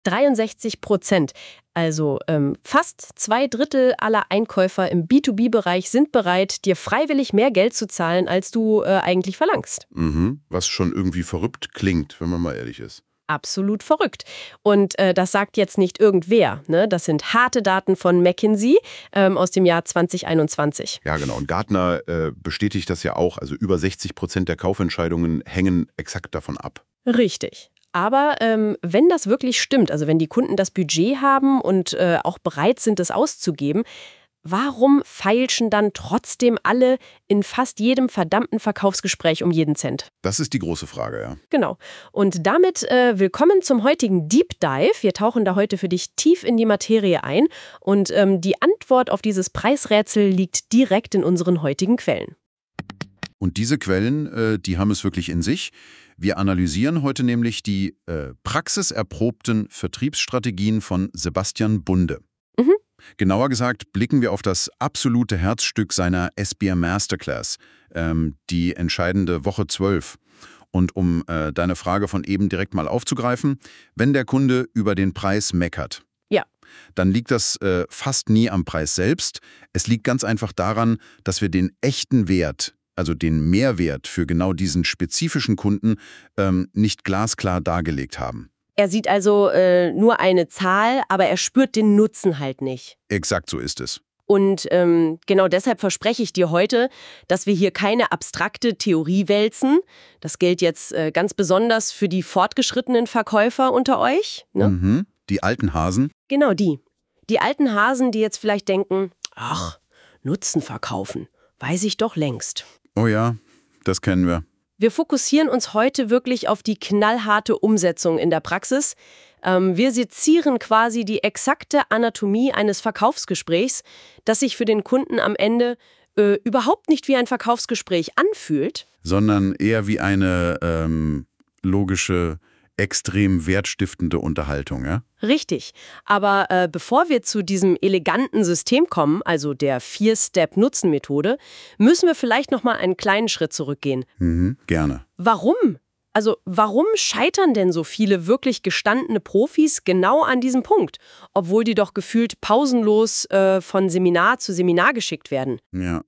63%. Also fast 2/3 aller Einkäufer im B2B-Bereich sind bereit, dir freiwillig mehr Geld zu zahlen, als du eigentlich verlangst. Mhm. Was schon irgendwie verrückt klingt, wenn man mal ehrlich ist. Absolut verrückt. Und das sagt jetzt nicht irgendwer. Ne? Das sind harte Daten von McKinsey aus dem Jahr 2021. Ja, genau. Und Gartner bestätigt das ja auch. Also über 60% der Kaufentscheidungen hängen exakt davon ab. Richtig. Aber wenn das wirklich stimmt, also wenn die Kunden das Budget haben und auch bereit sind, es auszugeben, warum feilschen dann trotzdem alle in fast jedem verdammten Verkaufsgespräch um jeden Cent? Das ist die große Frage, ja. Genau. Und damit willkommen zum heutigen Deep Dive. Wir tauchen da heute für dich tief in die Materie ein. Und die Antwort auf dieses Preisrätsel liegt direkt in unseren heutigen Quellen. Und diese Quellen, die haben es wirklich in sich. Wir analysieren heute nämlich die praxiserprobten Vertriebsstrategien von Sebastian Bunde. Mhm. Genauer gesagt blicken wir auf das absolute Herzstück seiner SBM Masterclass, die entscheidende Woche 12. Und um deine Frage von eben direkt mal aufzugreifen, wenn der Kunde über den Preis meckert, Ja. dann liegt das fast nie am Preis selbst. Es liegt ganz einfach daran, dass wir den echten Wert, also den Mehrwert für genau diesen spezifischen Kunden, nicht glasklar dargelegt haben. Er sieht also nur eine Zahl, aber er spürt den Nutzen halt nicht. Exakt so ist es. Und genau deshalb verspreche ich dir heute, dass wir hier keine abstrakte Theorie wälzen. Das gilt jetzt ganz besonders für die fortgeschrittenen Verkäufer unter euch. Ne? Mhm. Die alten Hasen. Genau die. Die alten Hasen, die jetzt vielleicht denken, ach, Nutzen verkaufen, weiß ich doch längst. Oh ja, das kennen wir. Wir fokussieren uns heute wirklich auf die knallharte Umsetzung in der Praxis. Wir sezieren quasi die exakte Anatomie eines Verkaufsgesprächs, das sich für den Kunden am Ende überhaupt nicht wie ein Verkaufsgespräch anfühlt. Sondern eher wie eine logische, extrem wertstiftende Unterhaltung, ja? Richtig. Aber bevor wir zu diesem eleganten System kommen, also der 4-Step-Nutzen-Methode, müssen wir vielleicht noch mal einen kleinen Schritt zurückgehen. Mhm, gerne. Warum? Also warum scheitern denn so viele wirklich gestandene Profis genau an diesem Punkt, obwohl die doch gefühlt pausenlos von Seminar zu Seminar geschickt werden? Ja.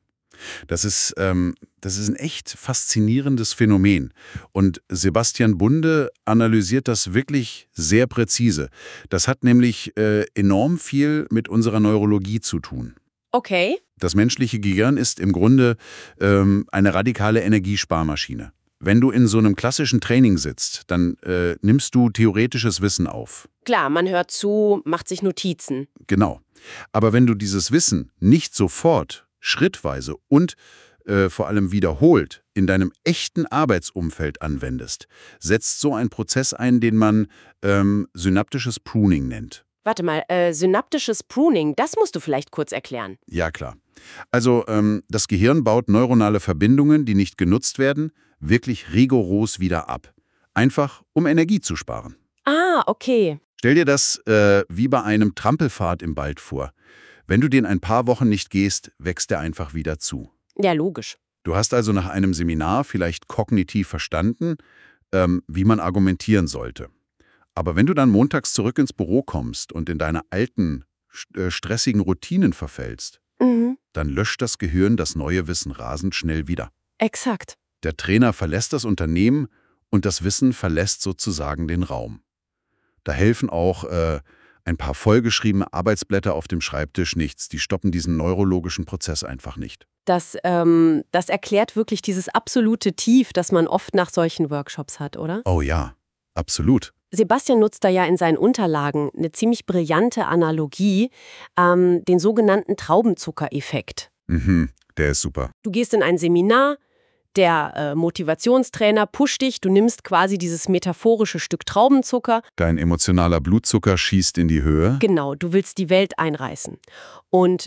Das ist ein echt faszinierendes Phänomen. Und Sebastian Bunde analysiert das wirklich sehr präzise. Das hat nämlich enorm viel mit unserer Neurologie zu tun. Okay. Das menschliche Gehirn ist im Grunde eine radikale Energiesparmaschine. Wenn du in so einem klassischen Training sitzt, dann nimmst du theoretisches Wissen auf. Klar, man hört zu, macht sich Notizen. Genau. Aber wenn du dieses Wissen nicht sofort, schrittweise und vor allem wiederholt in deinem echten Arbeitsumfeld anwendest, setzt so ein Prozess ein, den man synaptisches Pruning nennt. Warte mal, synaptisches Pruning, das musst du vielleicht kurz erklären. Ja, klar. Also das Gehirn baut neuronale Verbindungen, die nicht genutzt werden, wirklich rigoros wieder ab. Einfach, um Energie zu sparen. Ah, okay. Stell dir das wie bei einem Trampelpfad im Wald vor. Wenn du den ein paar Wochen nicht gehst, wächst er einfach wieder zu. Ja, logisch. Du hast also nach einem Seminar vielleicht kognitiv verstanden, wie man argumentieren sollte. Aber wenn du dann montags zurück ins Büro kommst und in deine alten, stressigen Routinen verfällst, dann löscht das Gehirn das neue Wissen rasend schnell wieder. Exakt. Der Trainer verlässt das Unternehmen und das Wissen verlässt sozusagen den Raum. Da helfen auch ein paar vollgeschriebene Arbeitsblätter auf dem Schreibtisch nichts. Die stoppen diesen neurologischen Prozess einfach nicht. Das erklärt wirklich dieses absolute Tief, das man oft nach solchen Workshops hat, oder? Oh ja, absolut. Sebastian nutzt da ja in seinen Unterlagen eine ziemlich brillante Analogie, den sogenannten Traubenzuckereffekt. Mhm, der ist super. Du gehst in ein Seminar, der Motivationstrainer pusht dich, du nimmst quasi dieses metaphorische Stück Traubenzucker. Dein emotionaler Blutzucker schießt in die Höhe. Genau, du willst die Welt einreißen. Und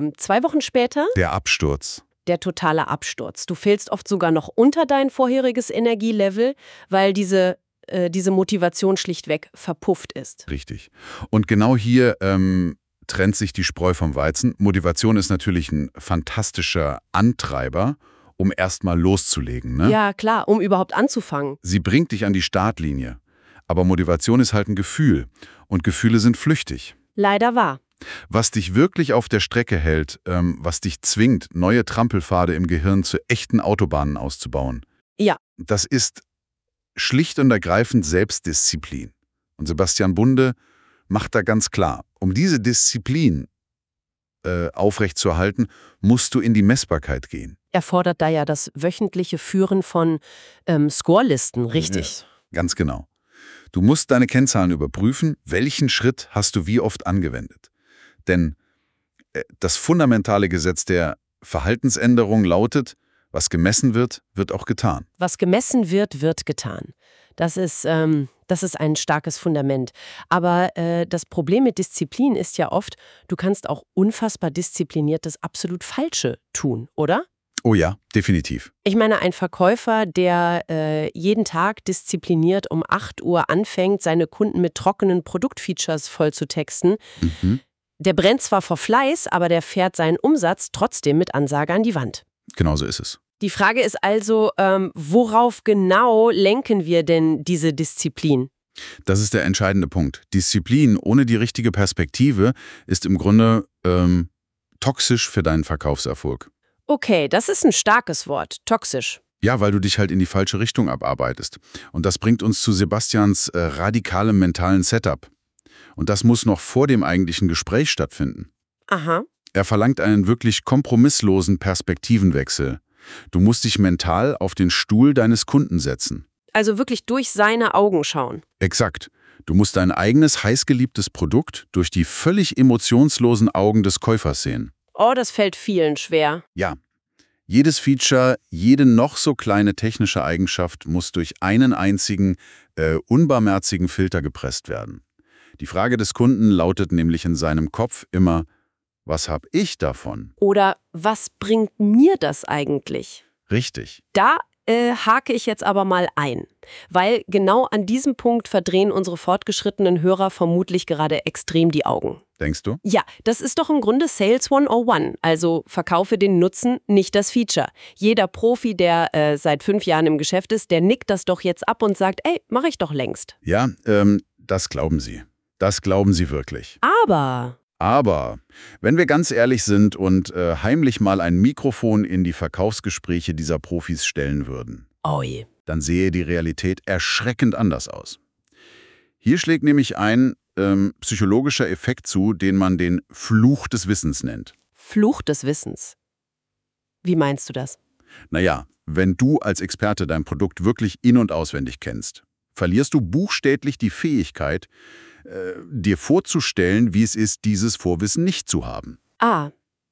2 Wochen später? Der Absturz. Der totale Absturz. Du fällst oft sogar noch unter dein vorheriges Energielevel, weil diese Motivation schlichtweg verpufft ist. Richtig. Und genau hier trennt sich die Spreu vom Weizen. Motivation ist natürlich ein fantastischer Antreiber, um erstmal loszulegen, ne? Ja, klar, um überhaupt anzufangen. Sie bringt dich an die Startlinie. Aber Motivation ist halt ein Gefühl. Und Gefühle sind flüchtig. Leider wahr. Was dich wirklich auf der Strecke hält, was dich zwingt, neue Trampelpfade im Gehirn zu echten Autobahnen auszubauen, Ja. das ist schlicht und ergreifend Selbstdisziplin. Und Sebastian Bunde macht da ganz klar, um diese Disziplin aufrechtzuerhalten, musst du in die Messbarkeit gehen. Er fordert da ja das wöchentliche Führen von Scorelisten, richtig? Ja, ganz genau. Du musst deine Kennzahlen überprüfen, welchen Schritt hast du wie oft angewendet. Denn das fundamentale Gesetz der Verhaltensänderung lautet, was gemessen wird, wird auch getan. Was gemessen wird, wird getan. Das ist ein starkes Fundament. Aber das Problem mit Disziplin ist ja oft, du kannst auch unfassbar diszipliniert das absolut Falsche tun, oder? Oh ja, definitiv. Ich meine, ein Verkäufer, der jeden Tag diszipliniert um 8 Uhr anfängt, seine Kunden mit trockenen Produktfeatures voll zu texten, der brennt zwar vor Fleiß, aber der fährt seinen Umsatz trotzdem mit Ansage an die Wand. Genau so ist es. Die Frage ist also, worauf genau lenken wir denn diese Disziplin? Das ist der entscheidende Punkt. Disziplin ohne die richtige Perspektive ist im Grunde toxisch für deinen Verkaufserfolg. Okay, das ist ein starkes Wort, toxisch. Ja, weil du dich halt in die falsche Richtung abarbeitest. Und das bringt uns zu Sebastians radikalem mentalen Setup. Und das muss noch vor dem eigentlichen Gespräch stattfinden. Aha. Er verlangt einen wirklich kompromisslosen Perspektivenwechsel. Du musst dich mental auf den Stuhl deines Kunden setzen. Also wirklich durch seine Augen schauen. Exakt. Du musst dein eigenes heißgeliebtes Produkt durch die völlig emotionslosen Augen des Käufers sehen. Oh, das fällt vielen schwer. Ja. Jedes Feature, jede noch so kleine technische Eigenschaft muss durch einen einzigen, unbarmherzigen Filter gepresst werden. Die Frage des Kunden lautet nämlich in seinem Kopf immer, was habe ich davon? Oder was bringt mir das eigentlich? Richtig. Da hake ich jetzt aber mal ein, weil genau an diesem Punkt verdrehen unsere fortgeschrittenen Hörer vermutlich gerade extrem die Augen. Denkst du? Ja, das ist doch im Grunde Sales 101, also verkaufe den Nutzen, nicht das Feature. Jeder Profi, der seit 5 Jahren im Geschäft ist, der nickt das doch jetzt ab und sagt, ey, mache ich doch längst. Ja, das glauben sie. Das glauben sie wirklich. Aber wenn wir ganz ehrlich sind und heimlich mal ein Mikrofon in die Verkaufsgespräche dieser Profis stellen würden, oh je, dann sehe die Realität erschreckend anders aus. Hier schlägt nämlich ein psychologischer Effekt zu, den man den Fluch des Wissens nennt. Fluch des Wissens. Wie meinst du das? Naja, wenn du als Experte dein Produkt wirklich in- und auswendig kennst, verlierst du buchstäblich die Fähigkeit, dir vorzustellen, wie es ist, dieses Vorwissen nicht zu haben. Ah,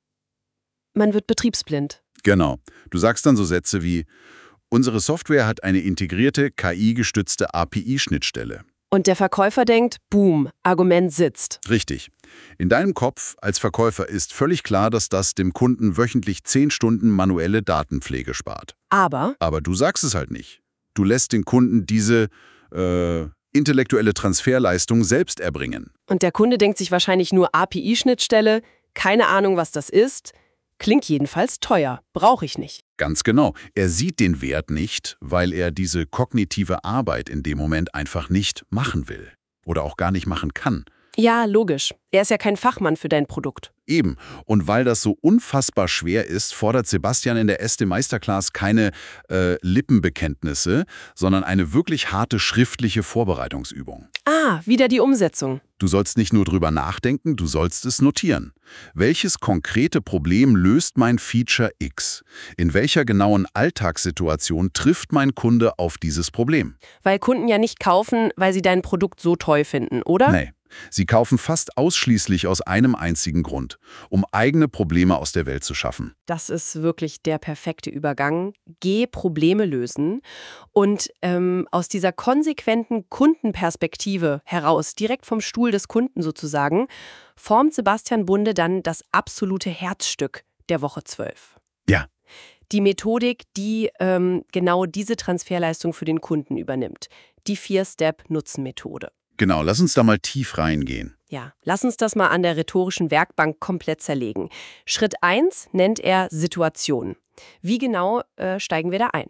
man wird betriebsblind. Genau. Du sagst dann so Sätze wie, unsere Software hat eine integrierte, KI-gestützte API-Schnittstelle. Und der Verkäufer denkt, boom, Argument sitzt. Richtig. In deinem Kopf als Verkäufer ist völlig klar, dass das dem Kunden wöchentlich 10 Stunden manuelle Datenpflege spart. Aber du sagst es halt nicht. Du lässt den Kunden diese intellektuelle Transferleistung selbst erbringen. Und der Kunde denkt sich wahrscheinlich nur API-Schnittstelle, keine Ahnung, was das ist. Klingt jedenfalls teuer, brauche ich nicht. Ganz genau. Er sieht den Wert nicht, weil er diese kognitive Arbeit in dem Moment einfach nicht machen will. Oder auch gar nicht machen kann. Ja, logisch. Er ist ja kein Fachmann für dein Produkt. Eben. Und weil das so unfassbar schwer ist, fordert Sebastian in der Este Meisterclass keine Lippenbekenntnisse, sondern eine wirklich harte schriftliche Vorbereitungsübung. Ah, wieder die Umsetzung. Du sollst nicht nur drüber nachdenken, du sollst es notieren. Welches konkrete Problem löst mein Feature X? In welcher genauen Alltagssituation trifft mein Kunde auf dieses Problem? Weil Kunden ja nicht kaufen, weil sie dein Produkt so toll finden, oder? Nee. Sie kaufen fast ausschließlich aus einem einzigen Grund, um eigene Probleme aus der Welt zu schaffen. Das ist wirklich der perfekte Übergang. Geh Probleme lösen und aus dieser konsequenten Kundenperspektive heraus, direkt vom Stuhl des Kunden sozusagen, formt Sebastian Bunde dann das absolute Herzstück der Woche 12. Ja. Die Methodik, die genau diese Transferleistung für den Kunden übernimmt. Die 4-Step-Nutzen-Methode. Genau, lass uns da mal tief reingehen. Ja, lass uns das mal an der rhetorischen Werkbank komplett zerlegen. Schritt 1 nennt er Situation. Wie genau steigen wir da ein?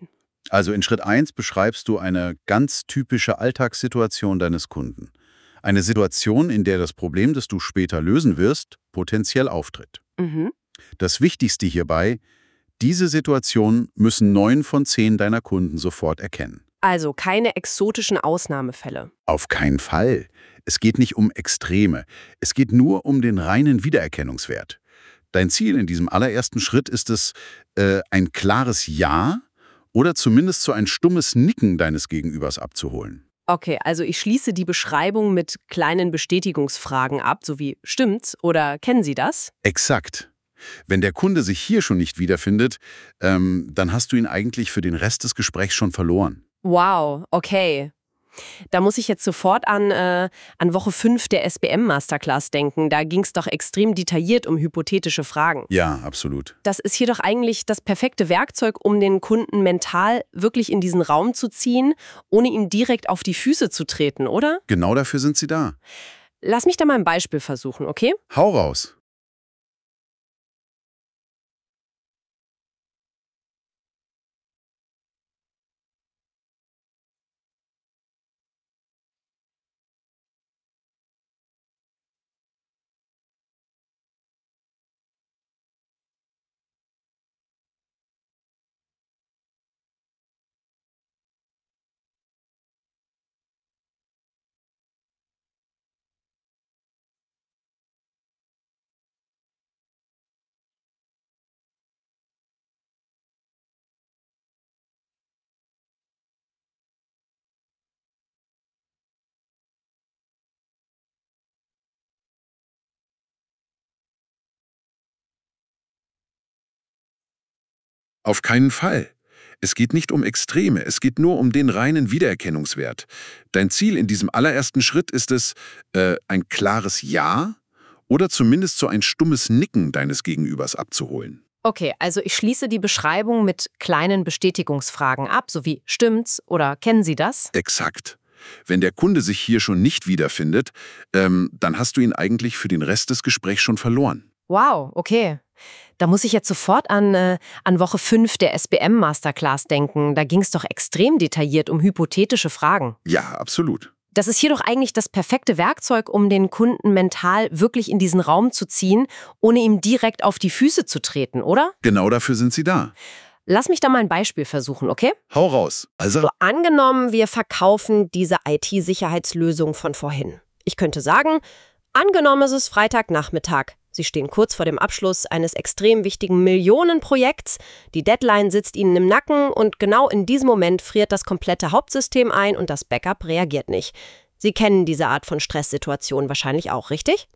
Also in Schritt 1 beschreibst du eine ganz typische Alltagssituation deines Kunden. Eine Situation, in der das Problem, das du später lösen wirst, potenziell auftritt. Mhm. Das Wichtigste hierbei: Diese Situation müssen 9 von 10 deiner Kunden sofort erkennen. Also keine exotischen Ausnahmefälle. Auf keinen Fall. Es geht nicht um Extreme. Es geht nur um den reinen Wiedererkennungswert. Dein Ziel in diesem allerersten Schritt ist es, ein klares Ja oder zumindest so ein stummes Nicken deines Gegenübers abzuholen. Okay, also ich schließe die Beschreibung mit kleinen Bestätigungsfragen ab, so wie „Stimmt's?" oder „Kennen Sie das?" Exakt. Wenn der Kunde sich hier schon nicht wiederfindet, dann hast du ihn eigentlich für den Rest des Gesprächs schon verloren. Wow, okay. Da muss ich jetzt sofort an Woche 5 der SBM-Masterclass denken. Da ging es doch extrem detailliert um hypothetische Fragen. Ja, absolut. Das ist hier doch eigentlich das perfekte Werkzeug, um den Kunden mental wirklich in diesen Raum zu ziehen, ohne ihm direkt auf die Füße zu treten, oder? Genau dafür sind sie da. Lass mich da mal ein Beispiel versuchen, okay? Hau raus. Auf keinen Fall. Es geht nicht um Extreme, es geht nur um den reinen Wiedererkennungswert. Dein Ziel in diesem allerersten Schritt ist es, ein klares Ja oder zumindest so ein stummes Nicken deines Gegenübers abzuholen. Okay, also ich schließe die Beschreibung mit kleinen Bestätigungsfragen ab, so wie „Stimmt's?" oder „Kennen Sie das?" Exakt. Wenn der Kunde sich hier schon nicht wiederfindet, dann hast du ihn eigentlich für den Rest des Gesprächs schon verloren. Wow, okay. Da muss ich jetzt sofort an Woche 5 der SBM-Masterclass denken. Da ging es doch extrem detailliert um hypothetische Fragen. Ja, absolut. Das ist hier doch eigentlich das perfekte Werkzeug, um den Kunden mental wirklich in diesen Raum zu ziehen, ohne ihm direkt auf die Füße zu treten, oder? Genau dafür sind sie da. Lass mich da mal ein Beispiel versuchen, okay? Hau raus. Also, So, angenommen, wir verkaufen diese IT-Sicherheitslösung von vorhin. Ich könnte sagen, angenommen, es ist Freitagnachmittag. Sie stehen kurz vor dem Abschluss eines extrem wichtigen Millionenprojekts. Die Deadline sitzt Ihnen im Nacken und genau in diesem Moment friert das komplette Hauptsystem ein und das Backup reagiert nicht. Sie kennen diese Art von Stresssituation wahrscheinlich auch, richtig?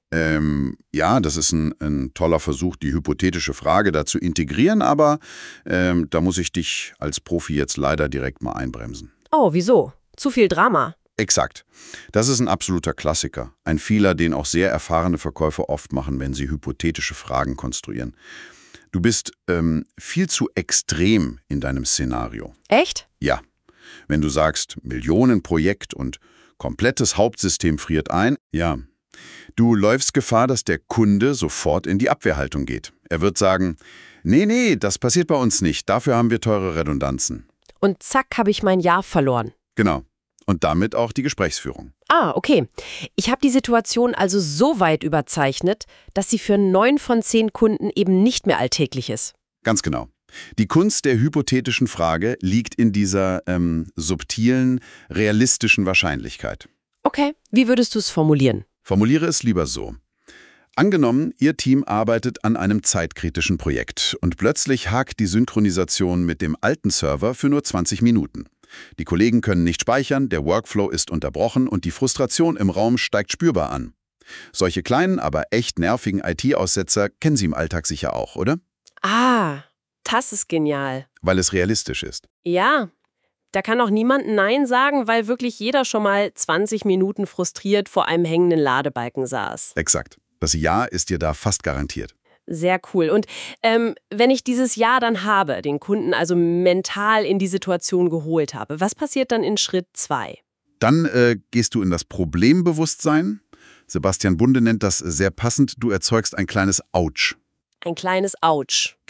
ja, das ist ein toller Versuch, die hypothetische Frage da zu integrieren, aber da muss ich dich als Profi jetzt leider direkt mal einbremsen. Oh, wieso? Zu viel Drama. Exakt. Das ist ein absoluter Klassiker. Ein Fehler, den auch sehr erfahrene Verkäufer oft machen, wenn sie hypothetische Fragen konstruieren. Du bist viel zu extrem in deinem Szenario. Echt? Ja. Wenn du sagst, Millionenprojekt und komplettes Hauptsystem friert ein, ja. Du läufst Gefahr, dass der Kunde sofort in die Abwehrhaltung geht. Er wird sagen, nee, das passiert bei uns nicht, dafür haben wir teure Redundanzen. Und zack, habe ich mein Ja verloren. Genau. Und damit auch die Gesprächsführung. Ah, okay. Ich habe die Situation also so weit überzeichnet, dass sie für 9 von 10 Kunden eben nicht mehr alltäglich ist. Ganz genau. Die Kunst der hypothetischen Frage liegt in dieser subtilen, realistischen Wahrscheinlichkeit. Okay, wie würdest du es formulieren? Formuliere es lieber so. Angenommen, Ihr Team arbeitet an einem zeitkritischen Projekt und plötzlich hakt die Synchronisation mit dem alten Server für nur 20 Minuten. Die Kollegen können nicht speichern, der Workflow ist unterbrochen und die Frustration im Raum steigt spürbar an. Solche kleinen, aber echt nervigen IT-Aussetzer kennen Sie im Alltag sicher auch, oder? Ah, das ist genial. Weil es realistisch ist. Ja, da kann auch niemand Nein sagen, weil wirklich jeder schon mal 20 Minuten frustriert vor einem hängenden Ladebalken saß. Exakt. Das Ja ist dir da fast garantiert. Sehr cool. Und wenn ich dieses Ja dann habe, den Kunden also mental in die Situation geholt habe, was passiert dann in Schritt 2? Dann gehst du in das Problembewusstsein. Sebastian Bunde nennt das sehr passend, du erzeugst ein kleines Autsch. Ein kleines Autsch. Genau.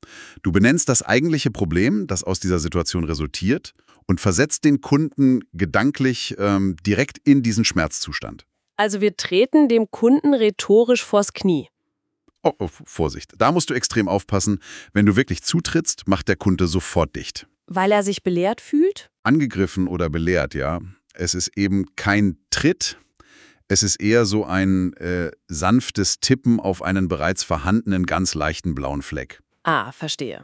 Du benennst das eigentliche Problem, das aus dieser Situation resultiert, und versetzt den Kunden gedanklich direkt in diesen Schmerzzustand. Also wir treten dem Kunden rhetorisch vors Knie. Oh, oh, Vorsicht, da musst du extrem aufpassen. Wenn du wirklich zutrittst, macht der Kunde sofort dicht. Weil er sich belehrt fühlt? Angegriffen oder belehrt, ja. Es ist eben kein Tritt, es ist eher so ein sanftes Tippen auf einen bereits vorhandenen, ganz leichten blauen Fleck. Ah, verstehe.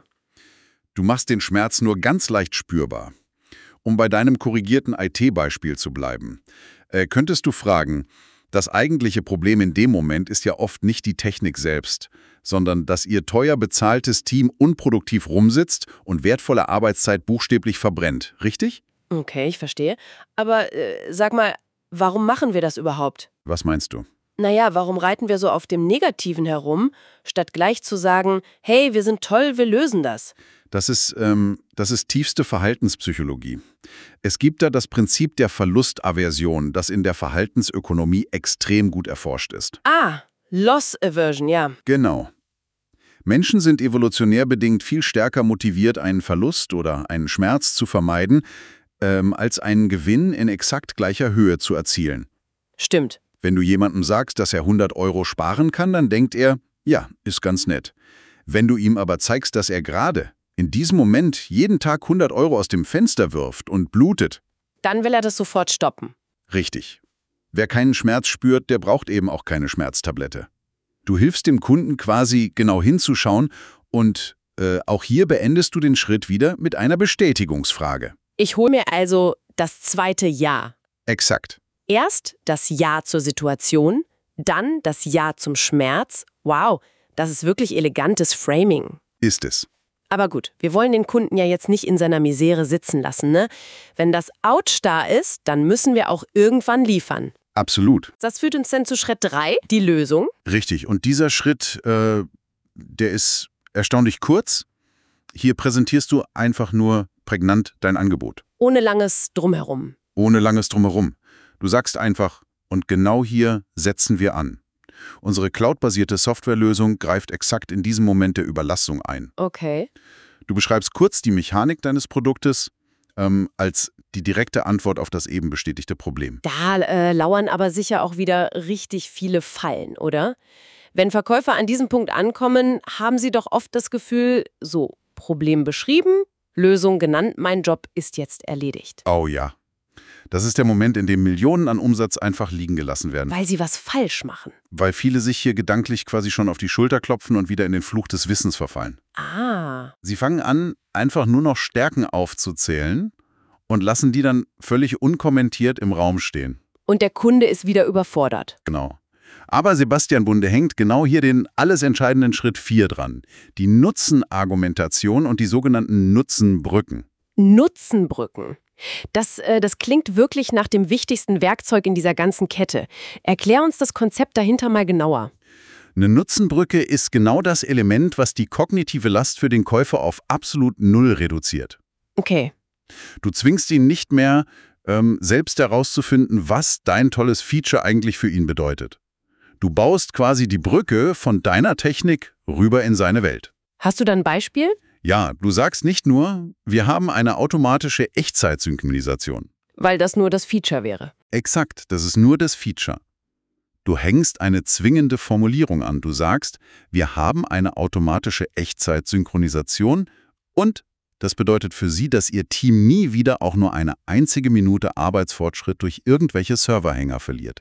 Du machst den Schmerz nur ganz leicht spürbar. Um bei deinem korrigierten IT-Beispiel zu bleiben, könntest du fragen, das eigentliche Problem in dem Moment ist ja oft nicht die Technik selbst, sondern dass ihr teuer bezahltes Team unproduktiv rumsitzt und wertvolle Arbeitszeit buchstäblich verbrennt, richtig? Okay, ich verstehe. Aber sag mal, warum machen wir das überhaupt? Was meinst du? Naja, warum reiten wir so auf dem Negativen herum, statt gleich zu sagen, hey, wir sind toll, wir lösen das? Das ist tiefste Verhaltenspsychologie. Es gibt da das Prinzip der Verlustaversion, das in der Verhaltensökonomie extrem gut erforscht ist. Ah, Loss Aversion, ja. Genau. Menschen sind evolutionär bedingt viel stärker motiviert, einen Verlust oder einen Schmerz zu vermeiden, als einen Gewinn in exakt gleicher Höhe zu erzielen. Stimmt. Wenn du jemandem sagst, dass er 100 Euro sparen kann, dann denkt er, ja, ist ganz nett. Wenn du ihm aber zeigst, dass er gerade in diesem Moment jeden Tag 100 Euro aus dem Fenster wirft und blutet. Dann will er das sofort stoppen. Richtig. Wer keinen Schmerz spürt, der braucht eben auch keine Schmerztablette. Du hilfst dem Kunden quasi genau hinzuschauen und auch hier beendest du den Schritt wieder mit einer Bestätigungsfrage. Ich hole mir also das zweite Ja. Exakt. Erst das Ja zur Situation, dann das Ja zum Schmerz. Wow, das ist wirklich elegantes Framing. Ist es. Aber gut, wir wollen den Kunden ja jetzt nicht in seiner Misere sitzen lassen, ne? Wenn das Ouch da ist, dann müssen wir auch irgendwann liefern. Absolut. Das führt uns dann zu Schritt 3, die Lösung. Richtig. Und dieser Schritt, der ist erstaunlich kurz. Hier präsentierst du einfach nur prägnant dein Angebot. Ohne langes Drumherum. Ohne langes Drumherum. Du sagst einfach, und genau hier setzen wir an. Unsere cloudbasierte Softwarelösung greift exakt in diesem Moment der Überlastung ein. Okay. Du beschreibst kurz die Mechanik deines Produktes als die direkte Antwort auf das eben bestätigte Problem. Da lauern aber sicher auch wieder richtig viele Fallen, oder? Wenn Verkäufer an diesem Punkt ankommen, haben sie doch oft das Gefühl, so, Problem beschrieben, Lösung genannt, mein Job ist jetzt erledigt. Oh ja. Das ist der Moment, in dem Millionen an Umsatz einfach liegen gelassen werden. Weil sie was falsch machen. Weil viele sich hier gedanklich quasi schon auf die Schulter klopfen und wieder in den Fluch des Wissens verfallen. Ah. Sie fangen an, einfach nur noch Stärken aufzuzählen und lassen die dann völlig unkommentiert im Raum stehen. Und der Kunde ist wieder überfordert. Genau. Aber Sebastian Bunde hängt genau hier den alles entscheidenden Schritt 4 dran. Die Nutzenargumentation und die sogenannten Nutzenbrücken. Nutzenbrücken. Das klingt wirklich nach dem wichtigsten Werkzeug in dieser ganzen Kette. Erklär uns das Konzept dahinter mal genauer. Eine Nutzenbrücke ist genau das Element, was die kognitive Last für den Käufer auf absolut null reduziert. Okay. Du zwingst ihn nicht mehr, selbst herauszufinden, was dein tolles Feature eigentlich für ihn bedeutet. Du baust quasi die Brücke von deiner Technik rüber in seine Welt. Hast du da ein Beispiel? Ja, du sagst nicht nur, wir haben eine automatische Echtzeit-Synchronisation. Weil das nur das Feature wäre. Exakt, das ist nur das Feature. Du hängst eine zwingende Formulierung an. Du sagst, wir haben eine automatische Echtzeit-Synchronisation und das bedeutet für Sie, dass Ihr Team nie wieder auch nur eine einzige Minute Arbeitsfortschritt durch irgendwelche Serverhänger verliert.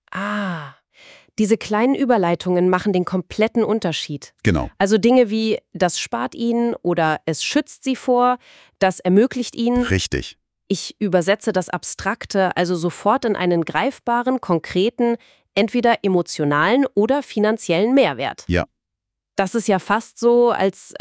Ah, diese kleinen Überleitungen machen den kompletten Unterschied. Genau. Also Dinge wie, das spart Ihnen oder es schützt Sie vor, das ermöglicht Ihnen. Richtig. Ich übersetze das Abstrakte also sofort in einen greifbaren, konkreten, entweder emotionalen oder finanziellen Mehrwert. Ja. Das ist ja fast so, als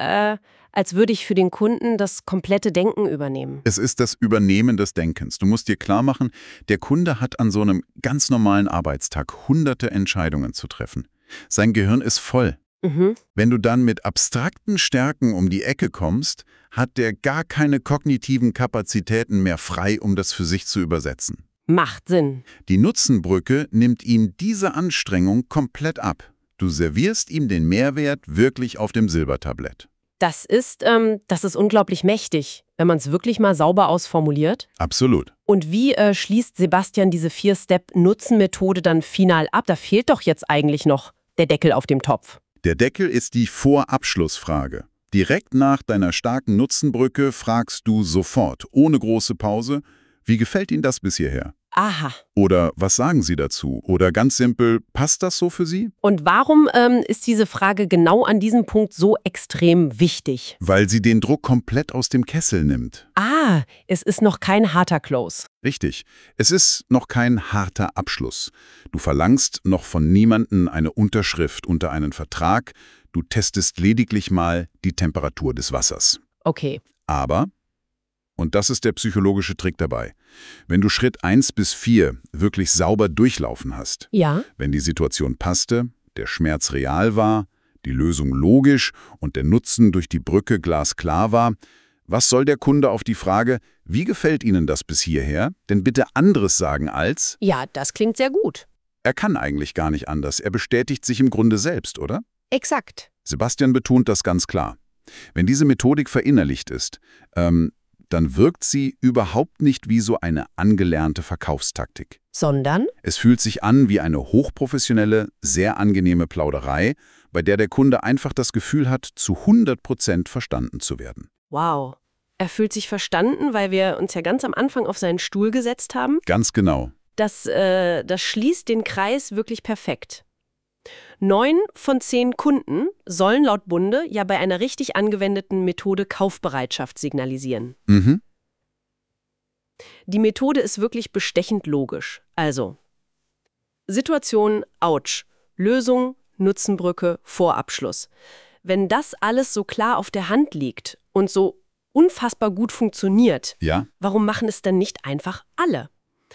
würde ich für den Kunden das komplette Denken übernehmen. Es ist das Übernehmen des Denkens. Du musst dir klar machen, der Kunde hat an so einem ganz normalen Arbeitstag hunderte Entscheidungen zu treffen. Sein Gehirn ist voll. Mhm. Wenn du dann mit abstrakten Stärken um die Ecke kommst, hat der gar keine kognitiven Kapazitäten mehr frei, um das für sich zu übersetzen. Macht Sinn. Die Nutzenbrücke nimmt ihm diese Anstrengung komplett ab. Du servierst ihm den Mehrwert wirklich auf dem Silbertablett. Das ist unglaublich mächtig, wenn man es wirklich mal sauber ausformuliert. Absolut. Und wie schließt Sebastian diese 4-Step-Nutzen-Methode dann final ab? Da fehlt doch jetzt eigentlich noch der Deckel auf dem Topf. Der Deckel ist die Vorabschlussfrage. Direkt nach deiner starken Nutzenbrücke fragst du sofort, ohne große Pause, wie gefällt Ihnen das bis hierher? Aha. Oder was sagen Sie dazu? Oder ganz simpel, passt das so für Sie? Und warum ist diese Frage genau an diesem Punkt so extrem wichtig? Weil sie den Druck komplett aus dem Kessel nimmt. Ah, es ist noch kein harter Close. Richtig. Es ist noch kein harter Abschluss. Du verlangst noch von niemandem eine Unterschrift unter einen Vertrag. Du testest lediglich mal die Temperatur des Wassers. Okay. Aber, und das ist der psychologische Trick dabei, wenn du Schritt 1 bis 4 wirklich sauber durchlaufen hast, Ja. wenn die Situation passte, der Schmerz real war, die Lösung logisch und der Nutzen durch die Brücke glasklar war, was soll der Kunde auf die Frage, wie gefällt Ihnen das bis hierher, denn bitte anderes sagen als, Ja, das klingt sehr gut. er kann eigentlich gar nicht anders, er bestätigt sich im Grunde selbst, oder? Exakt. Sebastian betont das ganz klar. Wenn diese Methodik verinnerlicht ist, dann wirkt sie überhaupt nicht wie so eine angelernte Verkaufstaktik. Sondern? Es fühlt sich an wie eine hochprofessionelle, sehr angenehme Plauderei, bei der der Kunde einfach das Gefühl hat, zu 100% verstanden zu werden. Wow. Er fühlt sich verstanden, weil wir uns ja ganz am Anfang auf seinen Stuhl gesetzt haben. Ganz genau. Das schließt den Kreis wirklich perfekt. 9 von 10 Kunden sollen laut Bunde ja bei einer richtig angewendeten Methode Kaufbereitschaft signalisieren. Mhm. Die Methode ist wirklich bestechend logisch. Also, Situation, Autsch, Lösung, Nutzenbrücke, Vorabschluss. Wenn das alles so klar auf der Hand liegt und so unfassbar gut funktioniert, Ja, warum machen es dann nicht einfach alle?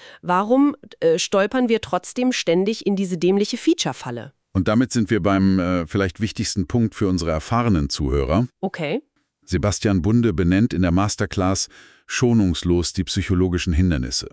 Warum stolpern wir trotzdem ständig in diese dämliche Feature-Falle? und damit sind wir beim vielleicht wichtigsten Punkt für unsere erfahrenen Zuhörer. Okay. Sebastian Bunde benennt in der Masterclass schonungslos die psychologischen Hindernisse.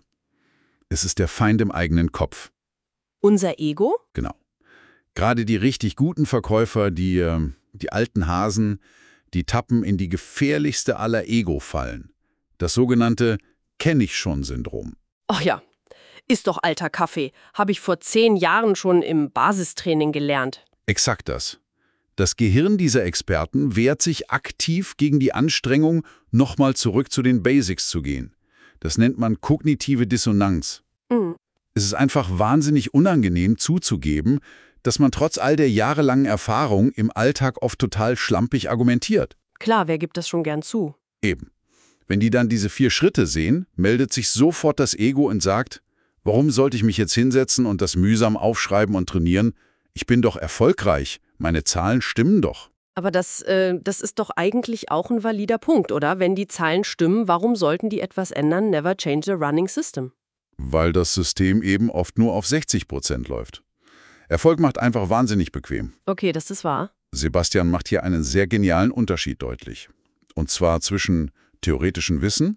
Es ist der Feind im eigenen Kopf. Unser Ego? Genau. Gerade die richtig guten Verkäufer, die alten Hasen, die tappen in die gefährlichste aller Ego-Fallen. Das sogenannte Kenn-ich-schon-Syndrom. Ach ja, ist doch alter Kaffee. Habe ich vor 10 Jahren schon im Basistraining gelernt. Exakt das. Das Gehirn dieser Experten wehrt sich aktiv gegen die Anstrengung, nochmal zurück zu den Basics zu gehen. Das nennt man kognitive Dissonanz. Mhm. Es ist einfach wahnsinnig unangenehm zuzugeben, dass man trotz all der jahrelangen Erfahrung im Alltag oft total schlampig argumentiert. Klar, wer gibt das schon gern zu? Eben. Wenn die dann diese 4 Schritte sehen, meldet sich sofort das Ego und sagt, warum sollte ich mich jetzt hinsetzen und das mühsam aufschreiben und trainieren? Ich bin doch erfolgreich, meine Zahlen stimmen doch. Aber das ist doch eigentlich auch ein valider Punkt, oder? Wenn die Zahlen stimmen, warum sollten die etwas ändern? Never change the running system. Weil das System eben oft nur auf 60% läuft. Erfolg macht einfach wahnsinnig bequem. Okay, das ist wahr. Sebastian macht hier einen sehr genialen Unterschied deutlich. Und zwar zwischen theoretischem Wissen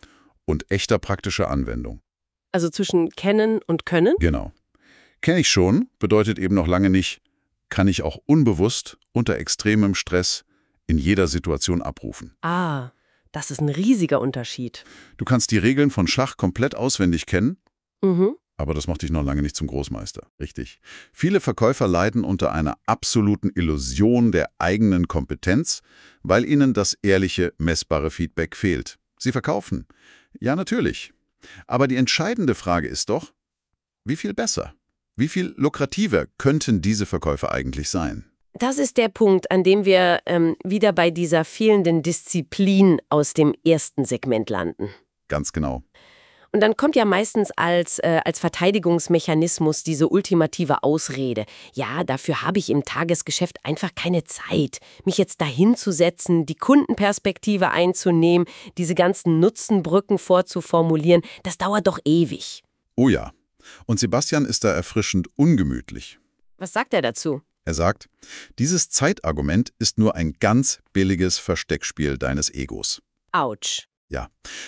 und echter praktischer Anwendung. Also zwischen kennen und können? Genau. Kenne ich schon, bedeutet eben noch lange nicht, kann ich auch unbewusst unter extremem Stress in jeder Situation abrufen. Ah, das ist ein riesiger Unterschied. Du kannst die Regeln von Schach komplett auswendig kennen, Mhm. aber das macht dich noch lange nicht zum Großmeister. Richtig. Viele Verkäufer leiden unter einer absoluten Illusion der eigenen Kompetenz, weil ihnen das ehrliche, messbare Feedback fehlt. Sie verkaufen. Ja, natürlich. Aber die entscheidende Frage ist doch, wie viel besser? Wie viel lukrativer könnten diese Verkäufer eigentlich sein? Das ist der Punkt, an dem wir wieder bei dieser fehlenden Disziplin aus dem ersten Segment landen. Ganz genau. Und dann kommt ja meistens als Verteidigungsmechanismus diese ultimative Ausrede. Ja, dafür habe ich im Tagesgeschäft einfach keine Zeit, mich jetzt dahin zu setzen, die Kundenperspektive einzunehmen, diese ganzen Nutzenbrücken vorzuformulieren. Das dauert doch ewig. Oh ja. Und Sebastian ist da erfrischend ungemütlich. Was sagt er dazu? Er sagt, dieses Zeitargument ist nur ein ganz billiges Versteckspiel deines Egos. Autsch. Ja.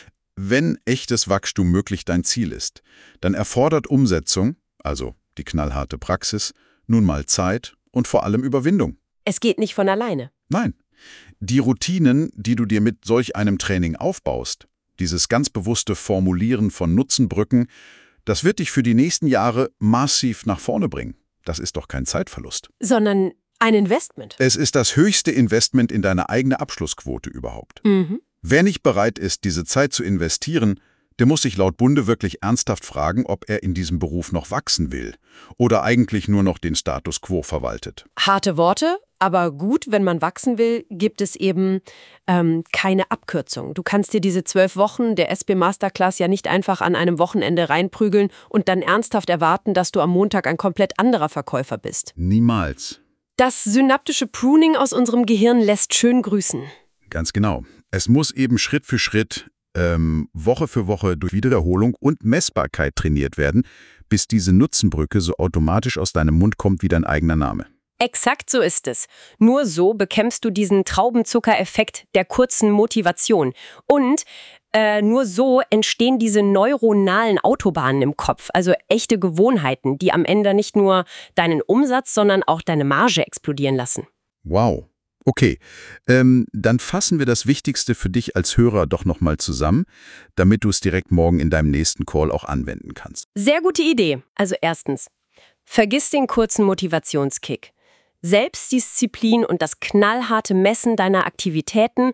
Wenn echtes Wachstum möglich dein Ziel ist, dann erfordert Umsetzung, also die knallharte Praxis, nun mal Zeit und vor allem Überwindung. Es geht nicht von alleine. Nein. die Routinen, die du dir mit solch einem Training aufbaust, dieses ganz bewusste Formulieren von Nutzenbrücken, das wird dich für die nächsten Jahre massiv nach vorne bringen. Das ist doch kein Zeitverlust. Sondern ein Investment. Es ist das höchste Investment in deine eigene Abschlussquote überhaupt. Wer nicht bereit ist, diese Zeit zu investieren, der muss sich laut Bunde wirklich ernsthaft fragen, ob er in diesem Beruf noch wachsen will oder eigentlich nur noch den Status quo verwaltet. Harte Worte, aber gut, wenn man wachsen will, gibt es eben keine Abkürzung. Du kannst dir diese 12 Wochen der SB Masterclass ja nicht einfach an einem Wochenende reinprügeln und dann ernsthaft erwarten, dass du am Montag ein komplett anderer Verkäufer bist. Niemals. Das synaptische Pruning aus unserem Gehirn lässt schön grüßen. Ganz genau. Es muss eben Schritt für Schritt, Woche für Woche durch Wiederholung und Messbarkeit trainiert werden, bis diese Nutzenbrücke so automatisch aus deinem Mund kommt wie dein eigener Name. Exakt so ist es. Nur so bekämpfst du diesen Traubenzuckereffekt der kurzen Motivation. Und nur so entstehen diese neuronalen Autobahnen im Kopf, also echte Gewohnheiten, die am Ende nicht nur deinen Umsatz, sondern auch deine Marge explodieren lassen. Wow. Okay, dann fassen wir das Wichtigste für dich als Hörer doch nochmal zusammen, damit du es direkt morgen in deinem nächsten Call auch anwenden kannst. Sehr gute Idee. Also erstens, vergiss den kurzen Motivationskick. Selbstdisziplin und das knallharte Messen deiner Aktivitäten,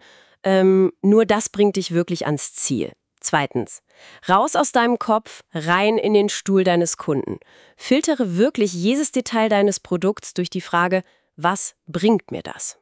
nur das bringt dich wirklich ans Ziel. Zweitens, raus aus deinem Kopf, rein in den Stuhl deines Kunden. Filtere wirklich jedes Detail deines Produkts durch die Frage, was bringt mir das?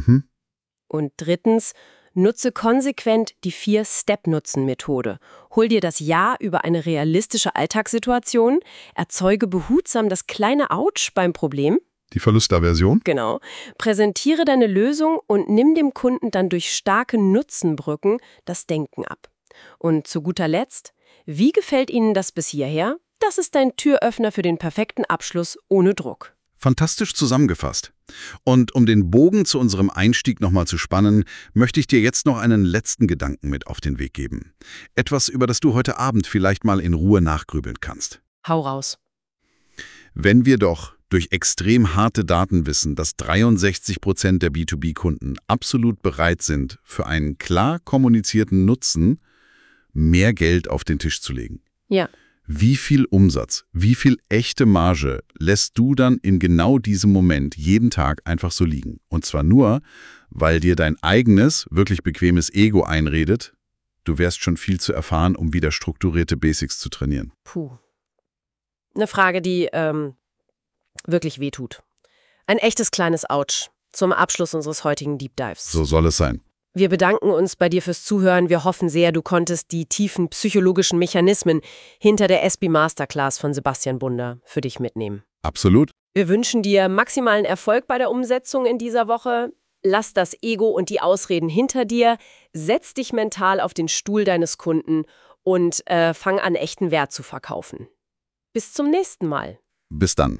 Und drittens, nutze konsequent die 4-Step-Nutzen-Methode. Hol dir das Ja über eine realistische Alltagssituation, erzeuge behutsam das kleine Autsch beim Problem. Die Verlustaversion? Genau. Präsentiere deine Lösung und nimm dem Kunden dann durch starke Nutzenbrücken das Denken ab. Und zu guter Letzt, wie gefällt Ihnen das bis hierher? Das ist dein Türöffner für den perfekten Abschluss ohne Druck. Fantastisch zusammengefasst. Und um den Bogen zu unserem Einstieg nochmal zu spannen, möchte ich dir jetzt noch einen letzten Gedanken mit auf den Weg geben. Etwas, über das du heute Abend vielleicht mal in Ruhe nachgrübeln kannst. Hau raus. Wenn wir doch durch extrem harte Daten wissen, dass 63% der B2B-Kunden absolut bereit sind, für einen klar kommunizierten Nutzen mehr Geld auf den Tisch zu legen. Ja. Wie viel Umsatz, wie viel echte Marge lässt du dann in genau diesem Moment jeden Tag einfach so liegen? Und zwar nur, weil dir dein eigenes, wirklich bequemes Ego einredet, du wärst schon viel zu erfahren, um wieder strukturierte Basics zu trainieren. Puh. Eine Frage, die wirklich wehtut. Ein echtes kleines Autsch zum Abschluss unseres heutigen Deep Dives. So soll es sein. Wir bedanken uns bei dir fürs Zuhören. Wir hoffen sehr, du konntest die tiefen psychologischen Mechanismen hinter der SB Masterclass von Sebastian Bunder für dich mitnehmen. Absolut. Wir wünschen dir maximalen Erfolg bei der Umsetzung in dieser Woche. Lass das Ego und die Ausreden hinter dir. Setz dich mental auf den Stuhl deines Kunden und fang an, echten Wert zu verkaufen. Bis zum nächsten Mal. Bis dann.